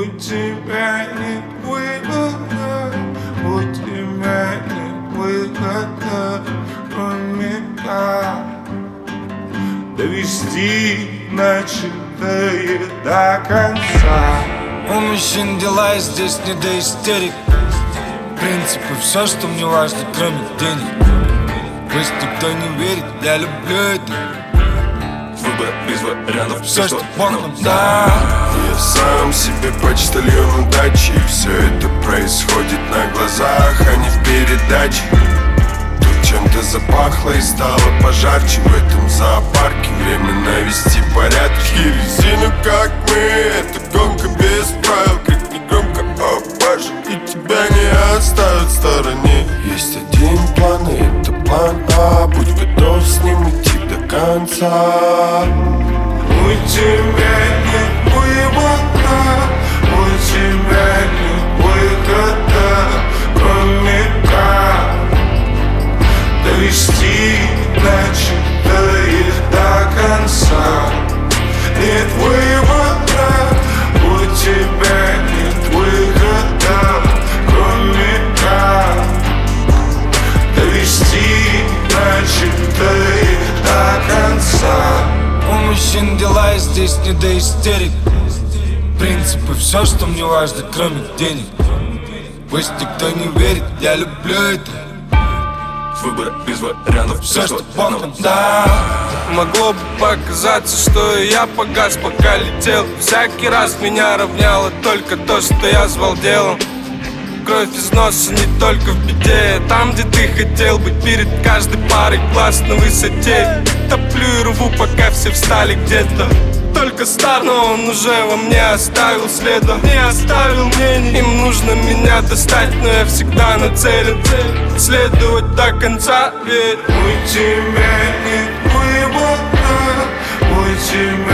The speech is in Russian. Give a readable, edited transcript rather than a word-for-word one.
тебя нет выхода, у тебя нет выхода, кроме как довести начатое до конца. У мужчин дела, и здесь не до истерик. Принципы, все, что мне важно, кроме денег. Пусть никто не верит, я люблю это. Выбор без вариантов, все, что Бог нам дал. Я сам себе почтальон удачи, и все это происходит на глазах, а не в передаче. Тут чем-то запахло и стало пожарче в этом зоопарке. Время навести порядки. Резину, как мы, это гонка без правил. Крикни громко, о боже, и тебя не оставят в стороне. Есть один план, и это план А. Будь готов с ним идти до конца. У тебя нет выбора, у тебя нет выхода, кроме как довести начатое до конца. Нет выбора, у тебя нет выхода, кроме как довести начатое до конца. У мужчин дела, и здесь не до истерик. Принципы, все, что мне важно, кроме денег. Пусть никто не верит, я люблю это. Выбор без вариантов, все, что Бог нам дал. Могло бы показаться, что и я погас, пока летел. Всякий раз меня равняло только то, что я звал делом. Кровь из носа не только в беде. Там, где ты хотел быть, перед каждой парой глаз на высоте. Топлю и рву, пока все встали где-то. Только стар, но он уже во мне оставил следа. Не оставил мнений, им нужно меня достать, но я всегда нацелен следовать до конца, ведь у тебя нет выбора, у тебя